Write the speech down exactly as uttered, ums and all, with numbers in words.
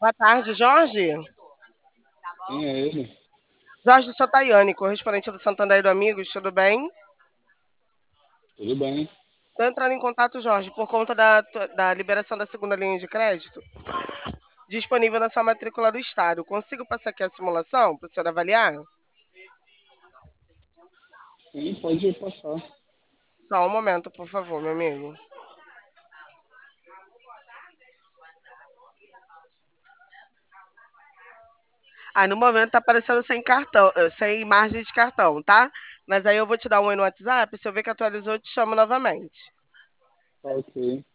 Boa tarde, Jorge. Quem é ele? Jorge Sotaiane, correspondente do Santander do Amigos, tudo bem? Tudo bem? Estou entrando em contato, Jorge, por conta da, da liberação da segunda linha de crédito disponível na sua matrícula do Estado. Consigo passar aqui a simulação para o senhor avaliar? Sim, pode passar. Só um momento, por favor, meu amigo. Ah, no momento tá aparecendo sem cartão, eh, sem margem de cartão, tá? Mas aí eu vou te dar um oi no WhatsApp, se eu ver que atualizou, eu te chamo novamente. Tá ok.